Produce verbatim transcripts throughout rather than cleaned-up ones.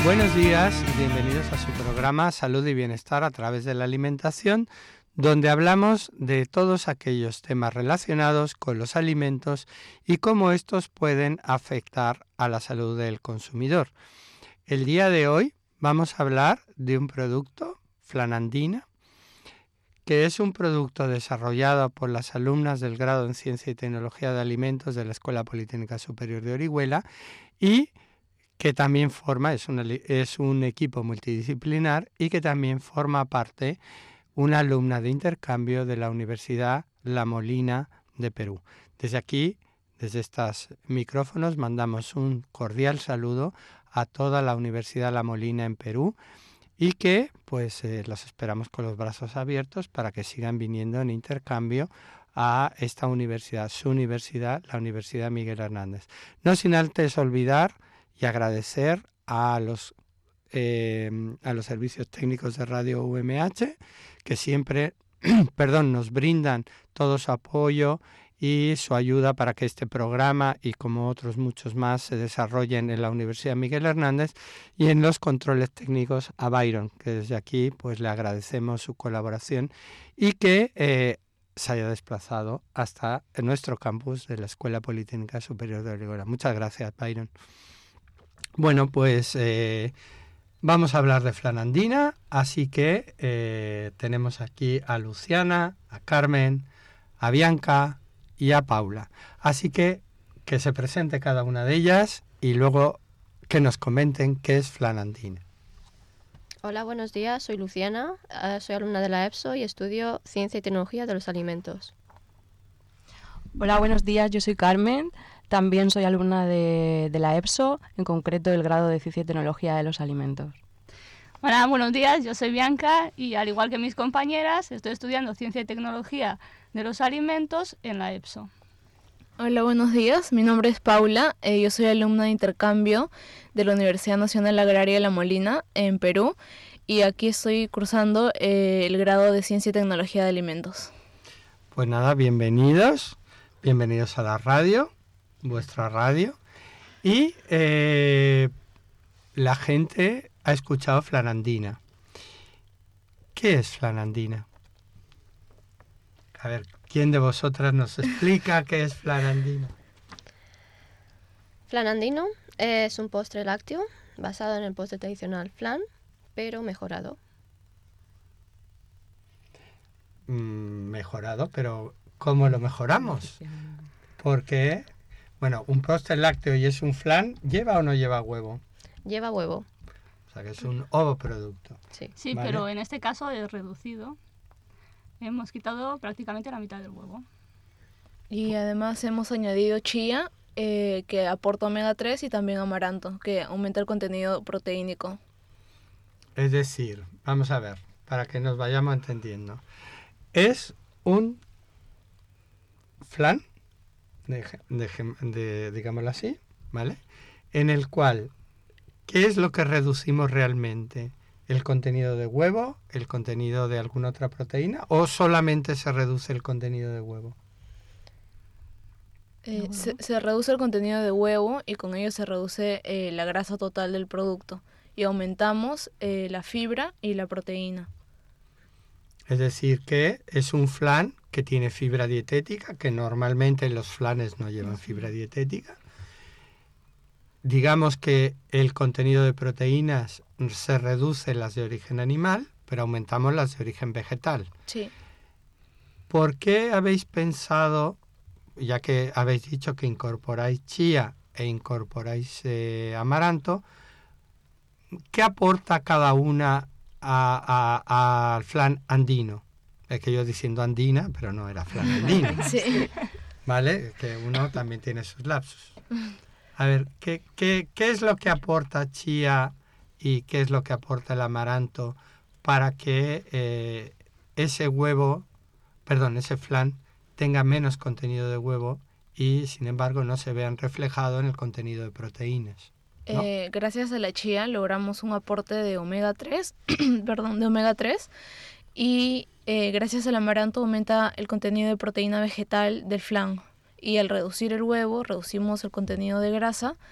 Buenos días y bienvenidos a su programa Salud y Bienestar a través de la alimentación, donde hablamos de todos aquellos temas relacionados con los alimentos y cómo estos pueden afectar a la salud del consumidor. El día de hoy vamos a hablar de un producto, Flanandina, que es un producto desarrollado por las alumnas del grado en Ciencia y Tecnología de Alimentos de la Escuela Politécnica Superior de Orihuela y que también forma, es, una, es un equipo multidisciplinar y que también forma parte una alumna de intercambio de la Universidad La Molina de Perú. Desde aquí, desde estos micrófonos, mandamos un cordial saludo a toda la Universidad La Molina en Perú y que pues eh, los esperamos con los brazos abiertos para que sigan viniendo en intercambio a esta universidad, su universidad, la Universidad Miguel Hernández. No sin antes olvidar y agradecer a los, eh, a los servicios técnicos de Radio U M H que siempre perdón, nos brindan todo su apoyo y su ayuda para que este programa y como otros muchos más se desarrollen en la Universidad Miguel Hernández, y en los controles técnicos a Byron, que desde aquí pues le agradecemos su colaboración y que eh, se haya desplazado hasta nuestro campus de la Escuela Politécnica Superior de Orihuela. Muchas gracias, Byron. Bueno, pues eh, vamos a hablar de Flanandina, así que eh, tenemos aquí a Luciana, a Carmen, a Bianca y a Paula. Así que que se presente cada una de ellas y luego que nos comenten qué es Flanandina. Hola, buenos días, soy Luciana, uh, soy alumna de la EPSO y estudio Ciencia y Tecnología de los Alimentos. Hola, buenos días, yo soy Carmen. También soy alumna de, de la EPSO, en concreto del grado de Ciencia y Tecnología de los Alimentos. Hola, buenos días, yo soy Bianca y al igual que mis compañeras estoy estudiando Ciencia y Tecnología de los Alimentos en la EPSO. Hola, buenos días, mi nombre es Paula, eh, yo soy alumna de intercambio de la Universidad Nacional Agraria de La Molina en Perú y aquí estoy cursando eh, el grado de Ciencia y Tecnología de Alimentos. Pues nada, bienvenidos, bienvenidos a la radio. Vuestra radio y eh, la gente ha escuchado Flanandina. ¿Qué es Flanandina? A ver, ¿quién de vosotras nos explica qué es Flanandina? Flanandino es un postre lácteo basado en el postre tradicional flan, pero mejorado. Mm, mejorado, pero ¿cómo lo mejoramos? Porque bueno, un postre lácteo y es un flan, ¿lleva o no lleva huevo? Lleva huevo. O sea que es un ovoproducto. Sí, sí, ¿vale? Pero en este caso es reducido. Hemos quitado prácticamente la mitad del huevo. Y además hemos añadido chía, eh, que aporta omega tres, y también amaranto, que aumenta el contenido proteínico. Es decir, vamos a ver, para que nos vayamos entendiendo. Es un flan, De, de, de, digámoslo así, ¿vale? En el cual, ¿qué es lo que reducimos realmente? ¿El contenido de huevo? ¿El contenido de alguna otra proteína? ¿O solamente se reduce el contenido de huevo? Eh, se, se reduce el contenido de huevo y con ello se reduce eh, la grasa total del producto y aumentamos eh, la fibra y la proteína. Es decir, que es un flan que tiene fibra dietética, que normalmente los flanes no llevan fibra dietética. Digamos que el contenido de proteínas se reduce en las de origen animal, pero aumentamos las de origen vegetal. Sí. ¿Por qué habéis pensado, ya que habéis dicho que incorporáis chía e incorporáis eh, amaranto, qué aporta cada una a, a, al flan andino? Es que yo diciendo andina, pero no era flan andino. Sí. ¿Vale? Que uno también tiene sus lapsus. A ver, ¿qué, qué, qué es lo que aporta chía y qué es lo que aporta el amaranto para que eh, ese huevo, perdón, ese flan tenga menos contenido de huevo y, sin embargo, no se vean reflejado en el contenido de proteínas? ¿No? Eh, gracias a la chía logramos un aporte de omega tres, perdón, de omega tres, y eh, gracias al amaranto aumenta el contenido de proteína vegetal del flan, y al reducir el huevo reducimos el contenido de grasa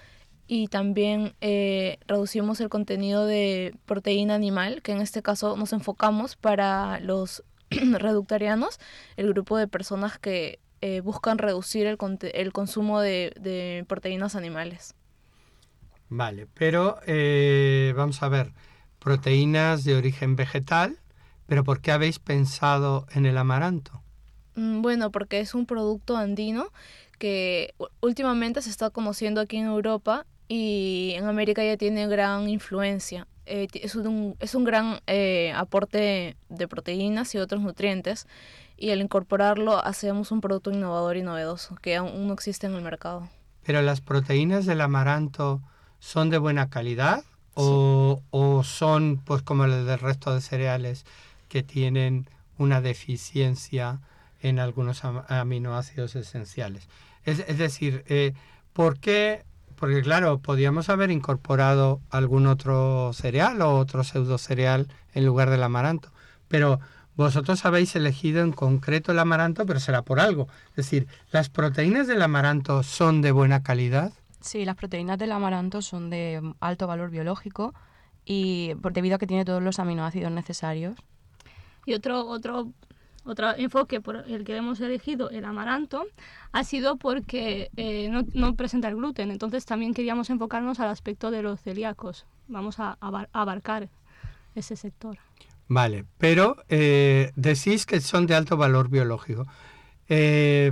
y también eh, reducimos el contenido de proteína animal, que en este caso nos enfocamos para los reductarianos, el grupo de personas que eh, buscan reducir el, el consumo de, de proteínas animales. Vale, pero eh, vamos a ver, proteínas de origen vegetal, pero ¿por qué habéis pensado en el amaranto? Mm, bueno, porque es un producto andino que últimamente se está conociendo aquí en Europa y en América ya tiene gran influencia. Eh, es, un, es un gran eh, aporte de proteínas y otros nutrientes, y al incorporarlo hacemos un producto innovador y novedoso que aún no existe en el mercado. ¿Pero las proteínas del amaranto son de buena calidad o, sí. o son pues como las del resto de cereales que tienen una deficiencia en algunos aminoácidos esenciales? Es, es decir, eh, ¿por qué? Porque claro, podríamos haber incorporado algún otro cereal o otro pseudo cereal en lugar del amaranto, pero vosotros habéis elegido en concreto el amaranto, pero será por algo. Es decir, ¿las proteínas del amaranto son de buena calidad? Sí, las proteínas del amaranto son de alto valor biológico y por, debido a que tiene todos los aminoácidos necesarios. Y otro otro otro enfoque por el que hemos elegido el amaranto ha sido porque eh, no, no presenta el gluten, entonces también queríamos enfocarnos al aspecto de los celíacos. Vamos a, a abarcar ese sector. Vale, pero eh, decís que son de alto valor biológico. Eh,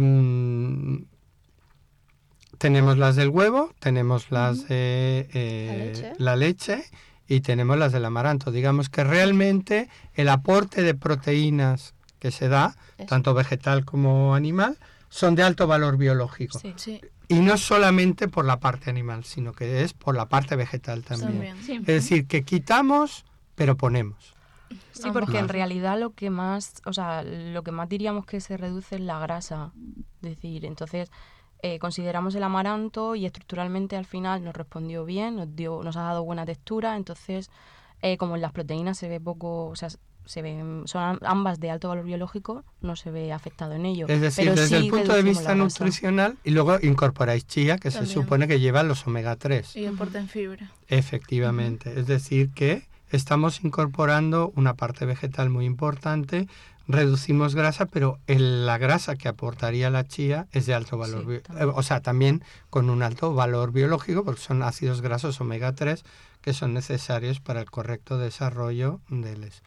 tenemos las del huevo, tenemos las de eh, la, leche. la leche y tenemos las del amaranto. Digamos que realmente el aporte de proteínas que se da, Eso. tanto vegetal como animal, son de alto valor biológico. Sí, sí. Y no solamente por la parte animal, sino que es por la parte vegetal también. también. Sí. Es decir, que quitamos, pero ponemos. Sí, porque en realidad lo que más, o sea, lo que más diríamos que se reduce es la grasa. Es decir, entonces eh, consideramos el amaranto y estructuralmente al final nos respondió bien, nos dio, nos ha dado buena textura, entonces eh, como en las proteínas se ve poco, o sea, se ven, son ambas de alto valor biológico, no se ve afectado en ello. Es decir, pero desde sí el punto de vista nutricional, y luego incorporáis chía, que También. se supone que lleva los omega tres. Y aportan fibra. Efectivamente, uh-huh. Es decir que estamos incorporando una parte vegetal muy importante, reducimos grasa, pero el, la grasa que aportaría la chía es de alto valor, sí, bio, o sea, también con un alto valor biológico, porque son ácidos grasos omega tres que son necesarios para el correcto desarrollo del eso.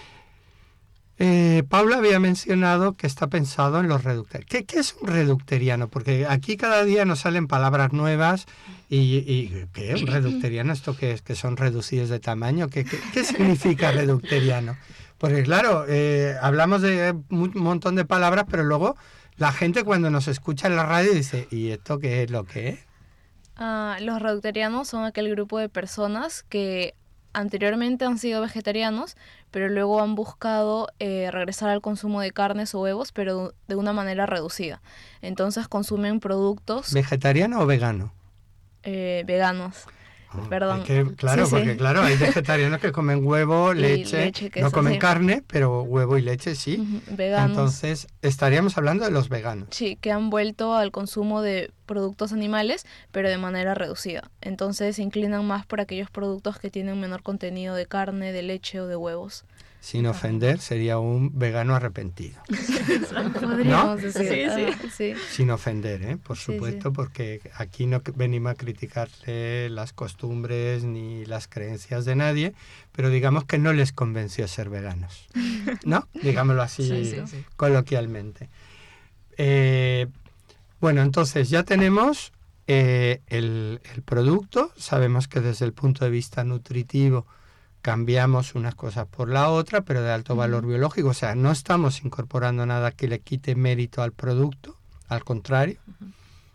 Eh, Paula había mencionado que está pensado en los reductarianos. ¿Qué, ¿Qué es un reducteriano? Porque aquí cada día nos salen palabras nuevas y, y ¿qué? ¿Un reducteriano? ¿Esto qué es? ¿Que son reducidos de tamaño? ¿Qué, qué, qué significa reducteriano? Porque claro, eh, hablamos de un montón de palabras, pero luego la gente cuando nos escucha en la radio dice, ¿y esto qué es lo que es? Uh, los reducterianos son aquel grupo de personas que anteriormente han sido vegetarianos, pero luego han buscado eh, regresar al consumo de carnes o huevos, pero de una manera reducida. Entonces consumen productos... ¿Vegetariano o vegano? Eh, veganos. Oh, Perdón. Que, claro, sí, porque sí. claro, hay vegetarianos que comen huevo, leche, leche queso, no comen sí. carne, pero huevo y leche sí. Uh-huh. Veganos. Entonces, estaríamos hablando de los veganos. Sí, que han vuelto al consumo de productos animales, pero de manera reducida. Entonces, se inclinan más por aquellos productos que tienen menor contenido de carne, de leche o de huevos. Sin ofender, sería un vegano arrepentido. ¿No? Sí, sí. sí. Sin ofender, ¿eh? Por supuesto, sí, sí. Porque aquí no venimos a criticarle las costumbres ni las creencias de nadie, pero digamos que no les convenció ser veganos, ¿no? Digámoslo así sí, sí, sí. coloquialmente. Eh, bueno, entonces ya tenemos eh, el, el producto, sabemos que desde el punto de vista nutritivo cambiamos unas cosas por la otra, pero de alto valor uh-huh. biológico. O sea, no estamos incorporando nada que le quite mérito al producto, al contrario. Uh-huh.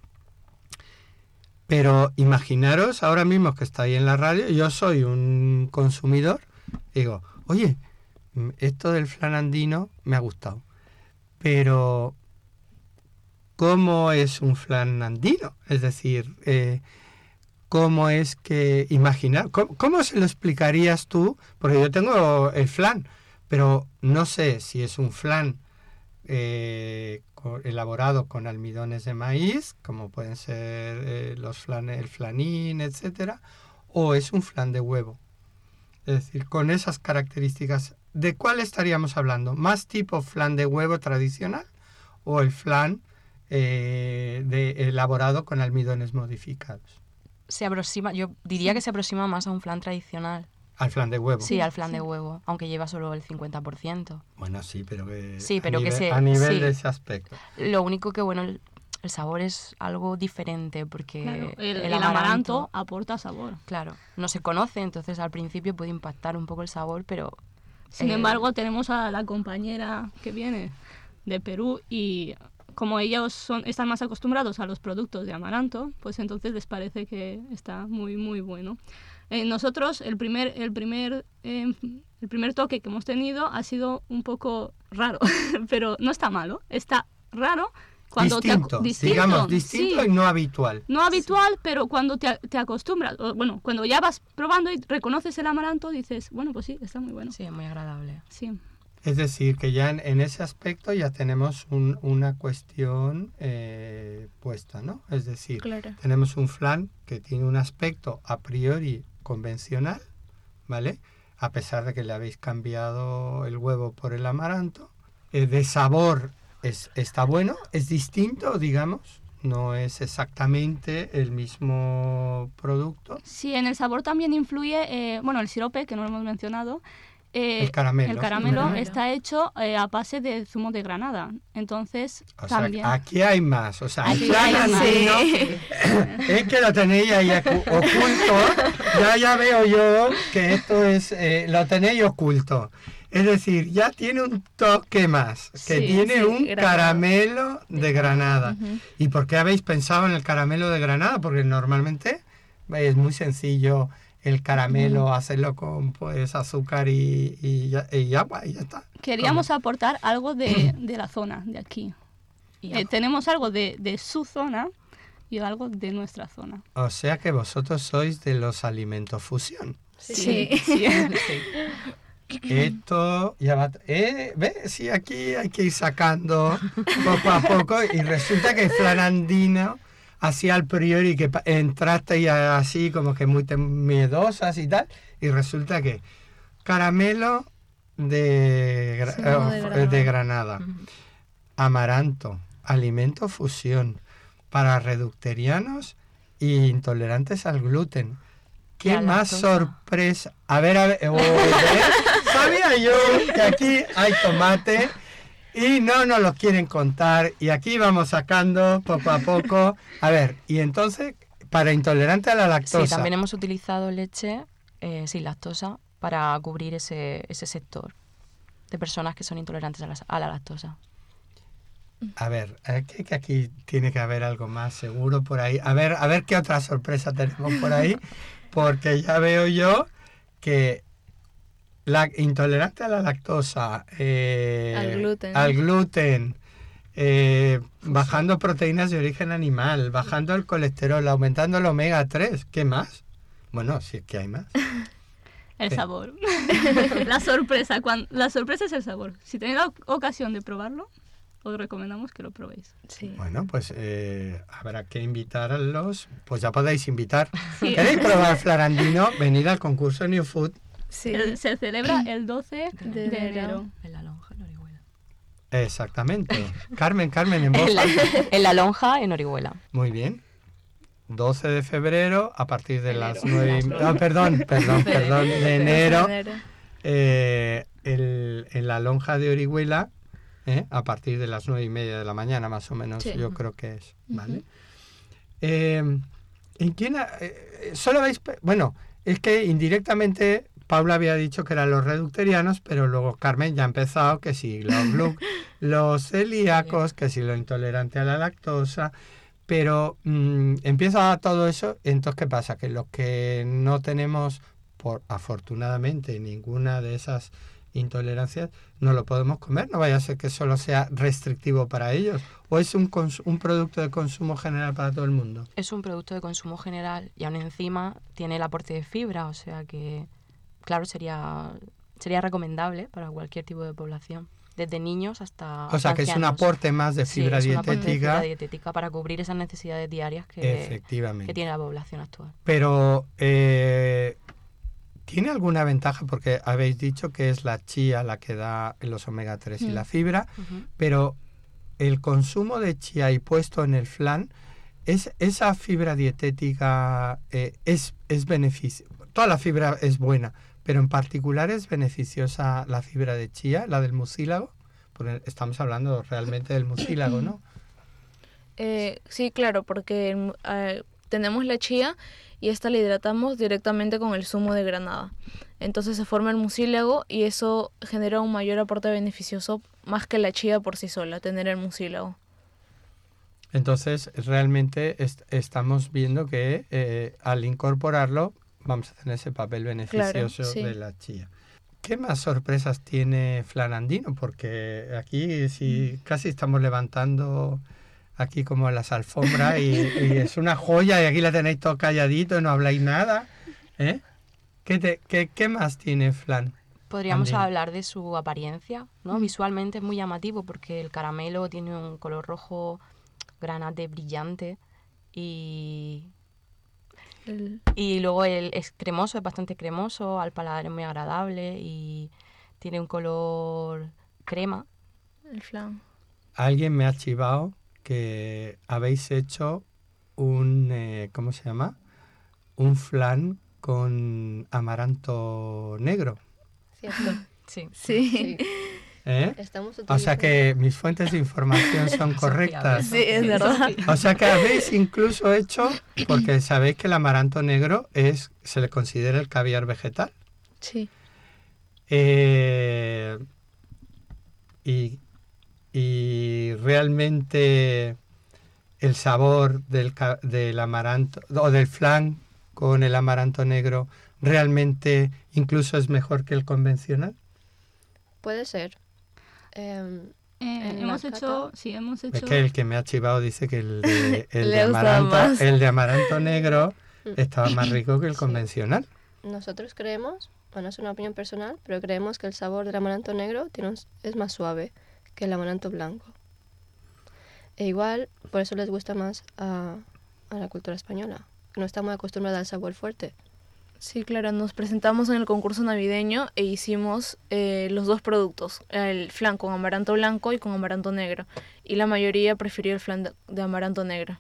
Pero imaginaros ahora mismo que está ahí en la radio, yo soy un consumidor, digo, oye, esto del flan andino me ha gustado, pero ¿cómo es un flan andino? Es decir, eh, ¿cómo es que imaginar? ¿Cómo, ¿Cómo se lo explicarías tú? Porque yo tengo el flan, pero no sé si es un flan eh, co- elaborado con almidones de maíz, como pueden ser eh, los flan, el flanín, etcétera, o es un flan de huevo. Es decir, con esas características, ¿de cuál estaríamos hablando? ¿Más tipo flan de huevo tradicional o el flan eh, de, elaborado con almidones modificados? Se aproxima, yo diría sí. que se aproxima más a un flan tradicional. ¿Al flan de huevo? Sí, al flan sí. de huevo, aunque lleva solo el cincuenta por ciento. Bueno, sí, pero que, sí, pero a, que nivel, se, a nivel sí. de ese aspecto. Lo único que, bueno, el, el sabor es algo diferente porque claro, el, el, el amaranto, amaranto aporta sabor. Claro, no se conoce, entonces al principio puede impactar un poco el sabor, pero... Sin eh, embargo, tenemos a la compañera que viene de Perú y como ellos son, están más acostumbrados a los productos de amaranto, pues entonces les parece que está muy, muy bueno. Eh, nosotros, el primer, el, primer, eh, el primer toque que hemos tenido ha sido un poco raro, pero no está malo, está raro. Cuando distinto, te, distinto, digamos, distinto sí. y no habitual. No habitual, sí. Pero cuando te, te acostumbras, o, bueno, cuando ya vas probando y reconoces el amaranto, dices, bueno, pues sí, está muy bueno. Sí, es muy agradable. Sí. Es decir, que ya en, en ese aspecto ya tenemos un, una cuestión eh, puesta, ¿no? Es decir, claro. tenemos un flan que tiene un aspecto a priori convencional, ¿vale? A pesar de que le habéis cambiado el huevo por el amaranto. Eh, de sabor es, está bueno, es distinto, digamos, no es exactamente el mismo producto. Sí, en el sabor también influye, eh, bueno, el sirope, que no lo hemos mencionado. Eh, el caramelo. El caramelo sí, está hecho eh, a base de zumo de granada. Entonces, o también... sea, aquí hay más. O sea, aquí hay hay más. Sí. Es que lo tenéis ahí oculto. Ya, ya veo yo que esto es, eh, lo tenéis oculto. Es decir, ya tiene un toque más, que sí, tiene sí, un granada. caramelo de granada. Uh-huh. ¿Y por qué habéis pensado en el caramelo de granada? Porque normalmente es muy sencillo el caramelo, uh-huh. hacerlo con pues azúcar y, y, y agua y ya está. Queríamos ¿Cómo? aportar algo de, de la zona, de aquí. Eh, tenemos algo de, de su zona y algo de nuestra zona. O sea que vosotros sois de los alimentos fusión. Sí. sí. sí. sí. Esto ya va... Eh, ¿Ves? Sí, aquí hay que ir sacando poco a poco y resulta que el flan andino, así al priori, que entraste y así como que muy miedosas y tal, y resulta que caramelo de, sí, no, de, Granada. de Granada, uh-huh. amaranto, alimento fusión para reducterianos e intolerantes al gluten. ¿Qué más sorpresa? A ver, a ver, oh, sabía yo que aquí hay tomate y no nos lo quieren contar y aquí vamos sacando poco a poco. A ver, y entonces, para intolerante a la lactosa. Sí, también hemos utilizado leche eh, sin lactosa para cubrir ese, ese sector de personas que son intolerantes a la, a la lactosa. A ver, es que, que aquí tiene que haber algo más seguro por ahí. A ver, a ver qué otra sorpresa tenemos por ahí. Porque ya veo yo que la intolerante a la lactosa, eh, al gluten, al gluten eh, bajando proteínas de origen animal, bajando el colesterol, aumentando el omega tres, ¿qué más? Bueno, si es que hay más. El eh. sabor. la sorpresa, cuando, la sorpresa es el sabor. Si tenéis la ocasión de probarlo, os recomendamos que lo probéis. Sí. Bueno, pues eh, habrá que invitarlos. Pues ya podéis invitar. Sí. ¿Queréis probar flarandino? Venid al concurso New Food. Sí. El, se celebra el doce de, de enero. En la lonja, en Orihuela. Exactamente. Carmen, Carmen, en voz. En la, en la lonja, en Orihuela. Muy bien. doce de febrero, a partir de enero. Las nueve... No, perdón, perdón, perdón, de enero. Eh, el, en la lonja de Orihuela. ¿Eh? A partir de las nueve y media de la mañana, más o menos, sí. Yo creo que es, ¿vale? Uh-huh. Eh, ¿En quién? Ha, eh, solo habéis... Bueno, es que indirectamente Paula había dicho que eran los reducterianos, pero luego Carmen ya ha empezado que sí, los, glu- los celíacos, que sí, lo intolerante a la lactosa, pero mmm, empieza todo eso, entonces ¿qué pasa? Que los que no tenemos, por afortunadamente, ninguna de esas intolerancias, no lo podemos comer, no vaya a ser que solo sea restrictivo para ellos, o es un, cons- un producto de consumo general para todo el mundo. Es un producto de consumo general y aún encima tiene el aporte de fibra, o sea que, claro, sería, sería recomendable para cualquier tipo de población. desde niños hasta O sea, hasta que es un ancianos. aporte más de fibra sí, es un aporte de dietética. fibra dietética para cubrir esas necesidades diarias que, Efectivamente. que tiene la población actual. Pero, eh, ¿tiene alguna ventaja? Porque habéis dicho que es la chía la que da los omega tres y Mm. la fibra, Ujú. pero el consumo de chía y puesto en el flan, es, esa fibra dietética eh, es, es beneficio. Toda la fibra es buena, pero en particular es beneficiosa la fibra de chía, la del mucílago. Porque estamos hablando realmente del mucílago, ¿no? Eh, sí, claro, porque mm, eh, tenemos la chía y esta la hidratamos directamente con el zumo de granada. Entonces se forma el mucílago y eso genera un mayor aporte beneficioso más que la chía por sí sola, tener el mucílago. Entonces, realmente est- estamos viendo que eh, al incorporarlo vamos a tener ese papel beneficioso sí. de la chía. ¿Qué más sorpresas tiene Flan Andino? Porque aquí sí, casi estamos levantando aquí como las alfombras y, y es una joya y aquí la tenéis todo calladito y no habláis nada. ¿eh? ¿Qué, te- qué, qué más tiene Flan? Podríamos Andino. hablar de su apariencia, ¿no? Visualmente es muy llamativo porque el caramelo tiene un color rojo granate brillante y, El- y luego el, es cremoso, es bastante cremoso, al paladar es muy agradable y tiene un color crema. el flan. Alguien me ha chivado que habéis hecho un, eh, ¿cómo se llama? Un flan con amaranto negro. Cierto. Sí. Sí, Sí. ¿eh? Estamos O sea que mis fuentes de información son correctas. sí, es verdad. O sea que habéis incluso hecho, porque sabéis que el amaranto negro es, se le considera el caviar vegetal. Sí. Eh, y, y realmente el sabor del, ca- del amaranto o del flan con el amaranto negro realmente incluso es mejor que el convencional. Puede ser. Em, Eh, En hemos la hecho, cata- sí, hemos Es hecho. que el que me ha chivado dice que el de, el Le de ha gustado amaranto, más. el de amaranto negro Mm. estaba más rico que el Sí. convencional. Nosotros creemos, bueno, es una opinión personal, pero creemos que el sabor del amaranto negro tiene un- es más suave que el amaranto blanco. E igual, por eso les gusta más a, a la cultura española, que no está muy acostumbrada al sabor fuerte. Sí, claro, nos presentamos en el concurso navideño e hicimos eh, los dos productos, el flan con amaranto blanco y con amaranto negro. Y la mayoría prefirió el flan de, de amaranto negro.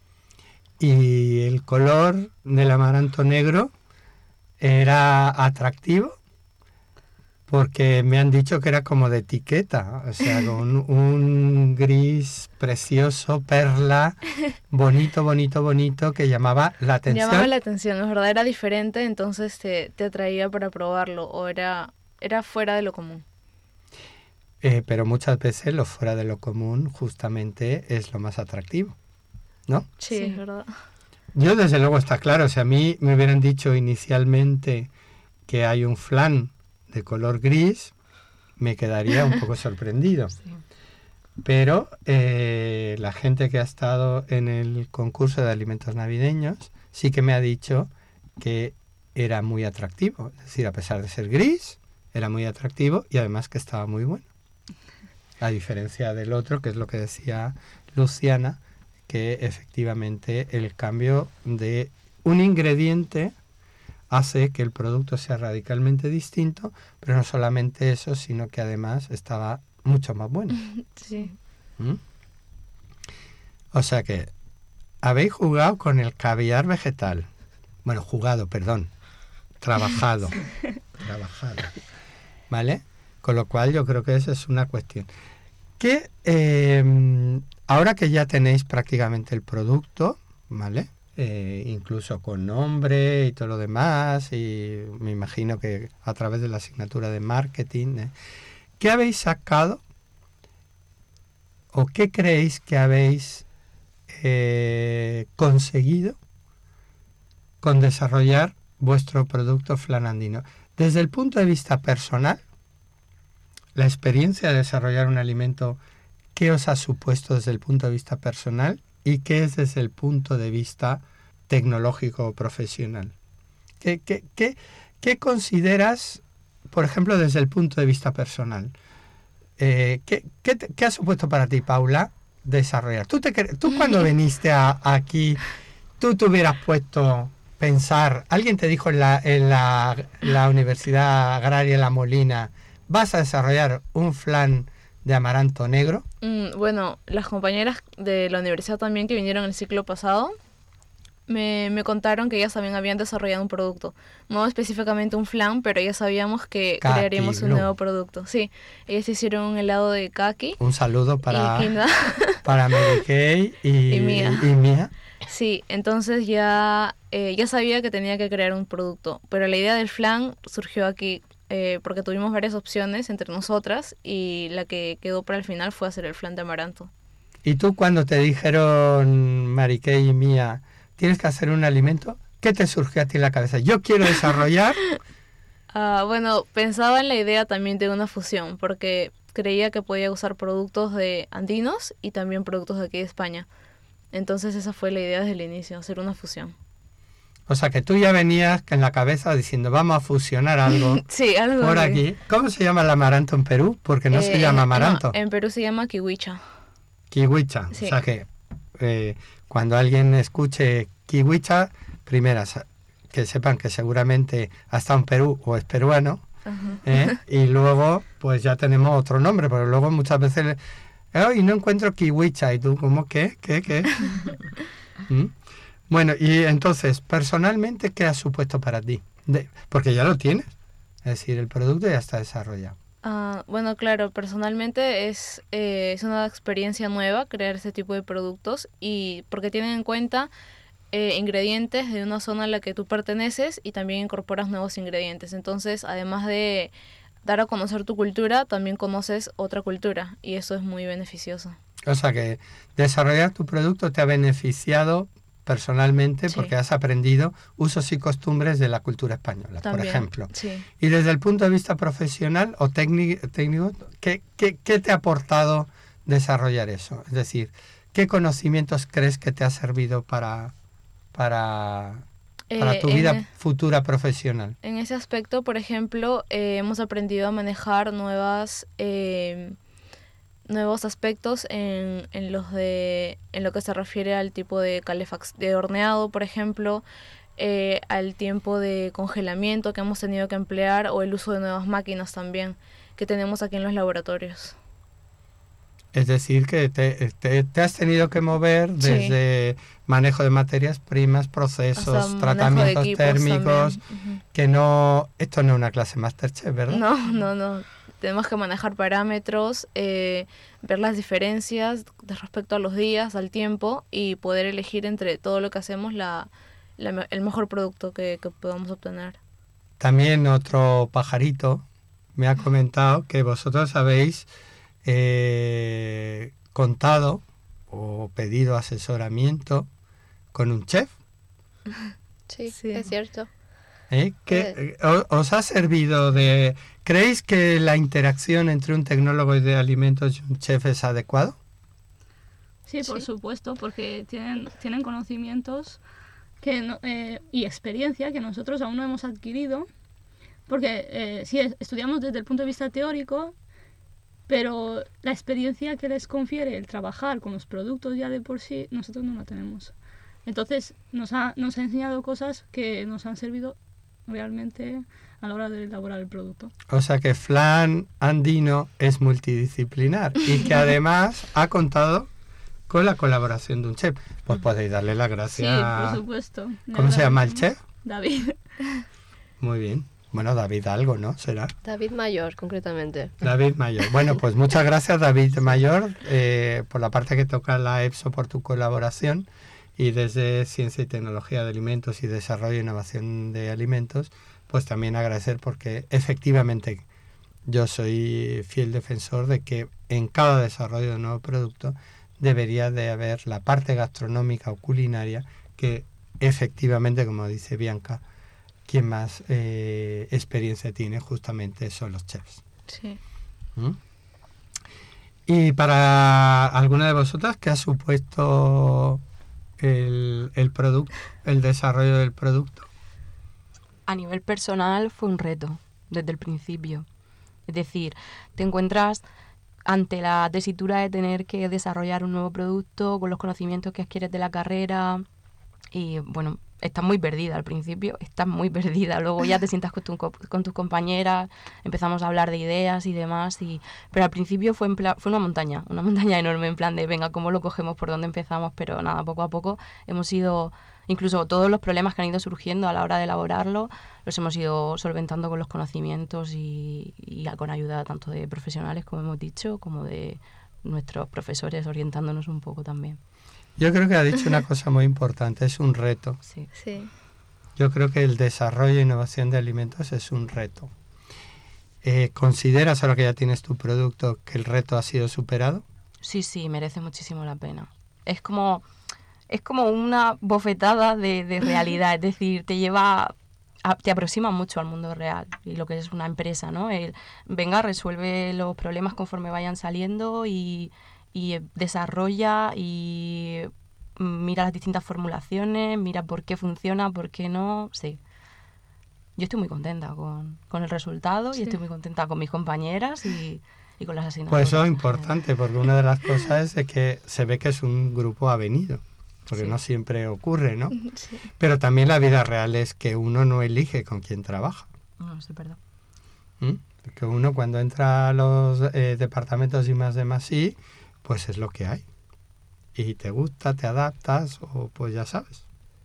Y el color del amaranto negro era atractivo porque me han dicho que era como de etiqueta, o sea, con un gris precioso, perla, bonito, bonito, bonito, que llamaba la atención. Llamaba la atención, es verdad, era diferente, entonces te, te atraía para probarlo o era, era fuera de lo común. Eh, pero muchas veces lo fuera de lo común justamente es lo más atractivo, ¿no? Sí, Sí. es verdad. Yo desde luego está claro, si a mí me hubieran dicho inicialmente que hay un flan de color gris, me quedaría un poco sorprendido. Sí. Pero eh, la gente que ha estado en el concurso de alimentos navideños sí que me ha dicho que era muy atractivo. Es decir, a pesar de ser gris, era muy atractivo y además que estaba muy bueno. A diferencia del otro, que es lo que decía Luciana, que efectivamente el cambio de un ingrediente hace que el producto sea radicalmente distinto, pero no solamente eso, sino que además estaba mucho más bueno. Sí. ¿Mm? O sea que habéis jugado con el caviar vegetal. Bueno, jugado, perdón. Trabajado. Trabajado. ¿Vale? Con lo cual yo creo que esa es una cuestión. Que eh, ahora que ya tenéis prácticamente el producto, ¿vale? Eh, incluso con nombre y todo lo demás, y me imagino que a través de la asignatura de marketing, ¿eh? ¿Qué habéis sacado o qué creéis que habéis eh, conseguido con desarrollar vuestro producto Flan Andino? Desde el punto de vista personal, la experiencia de desarrollar un alimento, ¿qué os ha supuesto desde el punto de vista personal y qué es desde el punto de vista tecnológico o profesional? ¿Qué, qué, qué, qué consideras, por ejemplo, desde el punto de vista personal? eh, ¿qué, qué, te- qué ha supuesto para ti, Paula, desarrollar? ¿Tú, te, cre- tú cuando viniste a- aquí, tú te hubieras puesto pensar, alguien te dijo en la, en la, la Universidad Agraria La Molina, vas a desarrollar un flan de amaranto negro? Mm, bueno, las compañeras de la universidad también que vinieron el ciclo pasado me, me contaron que ellas también habían desarrollado un producto. No específicamente un flan, pero ya sabíamos que Kaki crearíamos un Blue. nuevo producto. Sí, ellas hicieron un helado de kaki Un saludo para, y quinoa. para Mary Kay y, Y Mía. y Mía. Sí, entonces ya, eh, ya sabía que tenía que crear un producto, pero la idea del flan surgió aquí eh, porque tuvimos varias opciones entre nosotras y la que quedó para el final fue hacer el flan de amaranto. Y tú cuando te dijeron, Mary Kay y Mía, tienes que hacer un alimento, ¿qué te surgió a ti en la cabeza? Yo quiero desarrollar... Ah, bueno, pensaba en la idea también de una fusión, porque creía que podía usar productos de andinos y también productos de aquí de España. Entonces esa fue la idea desde el inicio, hacer una fusión. O sea, que tú ya venías en la cabeza diciendo, vamos a fusionar algo Sí, algo por así. aquí. ¿Cómo se llama el amaranto en Perú? Porque no Eh, se llama en- amaranto, no, en Perú se llama kiwicha. kiwicha. Sí. O sea que eh, cuando alguien escuche kiwicha, primeras, que sepan que seguramente ha estado en Perú o es peruano, Ajá. ¿eh? Y luego pues ya tenemos otro nombre, pero luego muchas veces... ¡Ay, no encuentro kiwicha! Y tú, ¿cómo qué? ¿Qué? ¿Qué? ¿Mm? Bueno, y entonces, personalmente, ¿qué ha supuesto para ti? De- porque ya lo tienes. Es decir, el producto ya está desarrollado. Ah, bueno, claro, personalmente es, eh, es una experiencia nueva crear este tipo de productos y porque tienen en cuenta eh, ingredientes de una zona a la que tú perteneces y también incorporas nuevos ingredientes. Entonces, además de dar a conocer tu cultura, también conoces otra cultura y eso es muy beneficioso. O sea que desarrollar tu producto te ha beneficiado personalmente Sí. porque has aprendido usos y costumbres de la cultura española, por También, ejemplo. sí. Y desde el punto de vista profesional o técnico, técnico ¿qué, qué, qué te ha aportado desarrollar eso? Es decir, ¿qué conocimientos crees que te ha servido para, para, para Eh, tu en vida e- futura profesional? En ese aspecto, por ejemplo, eh, hemos aprendido a manejar nuevas eh, nuevos aspectos en, en los de en lo que se refiere al tipo de calefac de horneado, por ejemplo, eh, al tiempo de congelamiento que hemos tenido que emplear o el uso de nuevas máquinas también que tenemos aquí en los laboratorios. Es decir, que te, te- te has tenido que mover Sí. desde manejo de materias primas, procesos, Hasta manejo de térmicos equipos térmicos, también. que no... Esto no es una clase Masterchef, ¿verdad? No, no, no. Tenemos que manejar parámetros, eh, ver las diferencias de respecto a los días, al tiempo y poder elegir entre todo lo que hacemos la, la me- el mejor producto que, que podamos obtener. También otro pajarito me ha comentado que vosotros habéis eh, contado o pedido asesoramiento con un chef, Sí, Sí. es cierto. ¿eh? ¿Qué, eh, o- ¿Os ha servido de... ¿Creéis que la interacción entre un tecnólogo de alimentos y un chef es adecuado? Sí, por Sí. supuesto, porque tienen, tienen conocimientos que no- eh, y experiencia que nosotros aún no hemos adquirido, porque eh, sí, es- estudiamos desde el punto de vista teórico, pero la experiencia que les confiere el trabajar con los productos ya de por sí, nosotros no la tenemos. Entonces nos ha, nos ha enseñado cosas que nos han servido realmente a la hora de elaborar el producto. O sea que Flan Andino es multidisciplinar y que además ha contado con la colaboración de un chef. Pues podéis darle las Sí, gracias. por supuesto. Le ¿Cómo se llama el agradecemos. chef? David. Muy bien. Bueno, David algo, ¿no? Será. David Mayor, concretamente. David Mayor. Bueno, pues muchas gracias, David Mayor, eh, por la parte que toca la EPSO, por tu colaboración. Y desde Ciencia y Tecnología de Alimentos y Desarrollo e Innovación de Alimentos, pues también agradecer porque efectivamente yo soy fiel defensor de que en cada desarrollo de un nuevo producto debería de haber la parte gastronómica o culinaria que efectivamente, como dice Bianca, quien más eh, experiencia tiene justamente son los chefs. Sí. ¿Mm? Y para alguna de vosotras, ¿qué ha supuesto el, el producto, el desarrollo del producto? A nivel personal fue un reto desde el principio. Es decir, te encuentras ante la tesitura de tener que desarrollar un nuevo producto con los conocimientos que adquieres de la carrera y bueno, estás muy perdida al principio, estás muy perdida, luego ya te sientas con, tu, con tus compañeras, empezamos a hablar de ideas y demás, y pero al principio fue en plan, fue una montaña, una montaña enorme en plan de venga, ¿cómo lo cogemos? ¿Por dónde empezamos? Pero nada, poco a poco hemos ido, incluso todos los problemas que han ido surgiendo a la hora de elaborarlo, los hemos ido solventando con los conocimientos y, y con ayuda tanto de profesionales, como hemos dicho, como de nuestros profesores orientándonos un poco también. Yo creo que ha dicho una cosa muy importante, es un reto. Sí. Sí. Yo creo que el desarrollo e innovación de alimentos es un reto. Eh, ¿Consideras, ahora que ya tienes tu producto, que el reto ha sido superado? Sí, sí, merece muchísimo la pena. Es como, es como una bofetada de, de realidad, es decir, te lleva, a, te aproxima mucho al mundo real y lo que es una empresa, ¿no? El, venga, resuelve los problemas conforme vayan saliendo y... y desarrolla y mira las distintas formulaciones, mira por qué funciona, por qué no, sí. Yo estoy muy contenta con, con el resultado sí. y estoy muy contenta con mis compañeras y, y con las asignaturas. Pues eso es importante, porque una de las cosas es de que se ve que es un grupo avenido, porque sí. no siempre ocurre, ¿no? Sí. Pero también la vida real es que uno no elige con quién trabaja. No, sí, perdón. ¿Mm? Que uno cuando entra a los eh, departamentos y más de más sí, pues es lo que hay. Y te gusta, te adaptas, o pues ya sabes.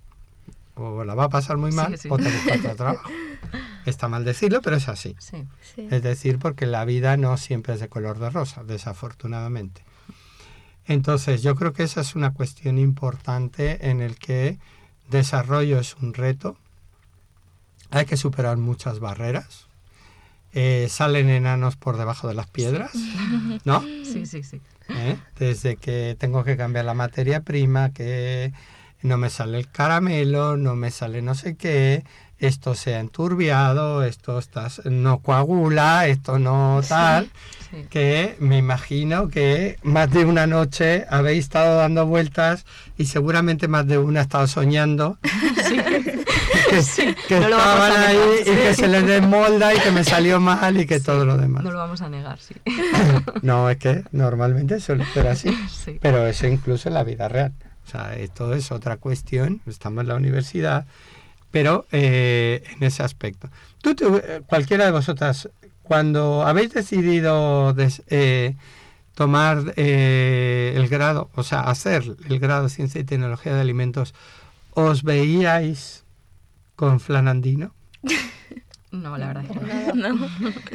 O la va a pasar muy mal, sí, sí. o te busca otro trabajo. Está mal decirlo, pero es así. Sí, sí. Es decir, porque la vida no siempre es de color de rosa, desafortunadamente. Entonces, yo creo que esa es una cuestión importante en el que desarrollo es un reto. Hay que superar muchas barreras. Eh, salen enanos por debajo de las piedras, sí. ¿no? Sí, sí, sí. ¿Eh? Desde que tengo que cambiar la materia prima, que no me sale el caramelo, no me sale no sé qué, esto se ha enturbiado, esto está, no coagula, esto no tal, sí, sí. Que me imagino que más de una noche habéis estado dando vueltas y seguramente más de una ha estado soñando. Sí. Que, sí, que no estaban ahí negar, sí. Y que se les desmolda y que me salió mal y que sí, todo lo demás. No lo vamos a negar, sí. No, es que normalmente suele ser así, sí. Pero eso incluso en la vida real. O sea, esto es otra cuestión, estamos en la universidad, pero eh, en ese aspecto. Tú, tú, cualquiera de vosotras, cuando habéis decidido des, eh, tomar eh, el grado, o sea, hacer el grado de Ciencia y Tecnología de Alimentos, ¿os veíais con Flanandino? No, la verdad es que no. no.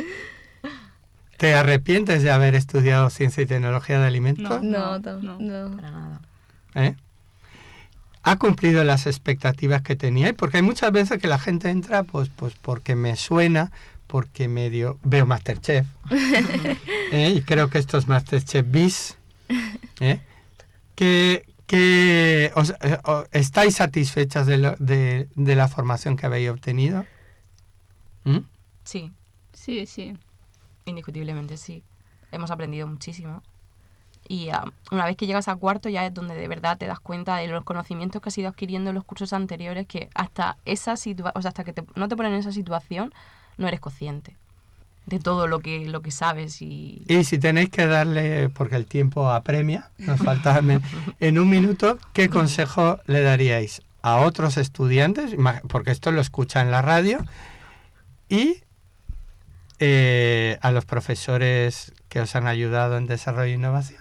¿Te arrepientes de haber estudiado Ciencia y Tecnología de Alimentos? No, no, no. no. Para nada. ¿Eh? ¿Ha cumplido las expectativas que teníais? Porque hay muchas veces que la gente entra pues, pues porque me suena, porque medio veo Masterchef. ¿Eh? Y creo que esto es Masterchef bis. ¿Eh? Que... que os, os, ¿estáis satisfechas de, lo, de, de la formación que habéis obtenido? ¿Mm? Sí. Sí, sí. Indiscutiblemente sí. Hemos aprendido muchísimo. Y uh, una vez que llegas a cuarto ya es donde de verdad te das cuenta de los conocimientos que has ido adquiriendo en los cursos anteriores, que hasta esa situa- o sea, hasta que te, no te ponen en esa situación no eres consciente de todo lo que lo que sabes. Y, y si tenéis que darle, porque el tiempo apremia, nos falta en un minuto, ¿qué consejo le daríais a otros estudiantes? Porque esto lo escucha en la radio, y eh, a los profesores que os han ayudado en desarrollo e innovación.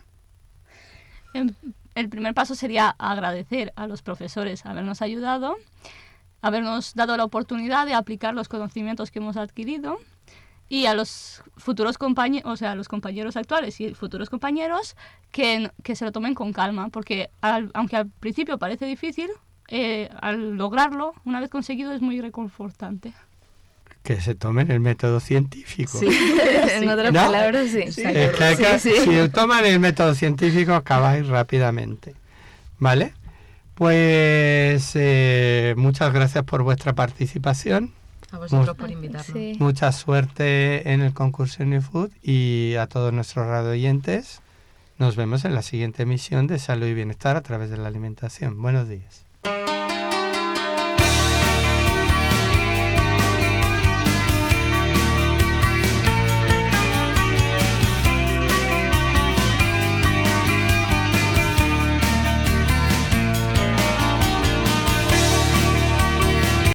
El primer paso sería agradecer a los profesores habernos ayudado, habernos dado la oportunidad de aplicar los conocimientos que hemos adquirido, y a los futuros compañeros, o sea, a los compañeros actuales y futuros compañeros que, que se lo tomen con calma, porque al, aunque al principio parece difícil, eh, al lograrlo, una vez conseguido, es muy reconfortante. Que se tomen el método científico. Sí, en otras ¿no? palabras, sí. sí. Es que, que, sí, sí. Si toman el método científico, acabáis rápidamente. ¿Vale? Pues eh, muchas gracias por vuestra participación. A vosotros Mu- por invitarnos. Sí. Mucha suerte en el concurso New Food, y a todos nuestros radioyentes. Nos vemos en la siguiente emisión de Salud y Bienestar a través de la alimentación. Buenos días.